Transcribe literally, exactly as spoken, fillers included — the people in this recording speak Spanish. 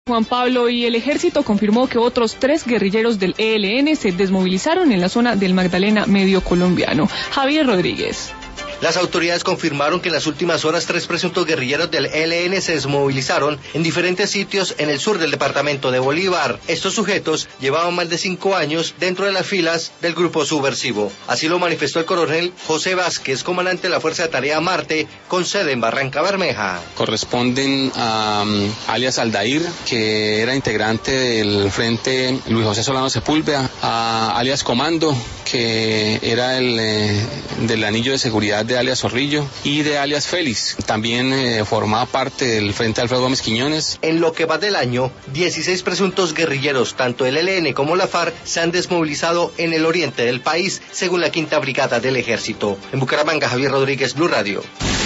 Juan Pablo, y el ejército confirmó que otros tres guerrilleros del E L N se desmovilizaron en la zona del Magdalena Medio colombiano. Javier Rodríguez. Las autoridades confirmaron que en las últimas horas tres presuntos guerrilleros del E L N se desmovilizaron en diferentes sitios en el sur del departamento de Bolívar. Estos sujetos llevaban más de cinco años dentro de las filas del grupo subversivo. Así lo manifestó el coronel José Vázquez, comandante de la Fuerza de Tarea Marte, con sede en Barranca Bermeja. Corresponden a um, alias Aldair, que era integrante del Frente Luis José Solano Sepúlveda, a alias Comando, que era el eh, del anillo de seguridad de alias Zorrillo, y de alias Félix, también eh, formaba parte del Frente Alfredo Gómez Quiñones. En lo que va del año, dieciséis presuntos guerrilleros, tanto el E L N como la FARC, se han desmovilizado en el oriente del país, según la Quinta Brigada del Ejército. En Bucaramanga, Javier Rodríguez, Blue Radio.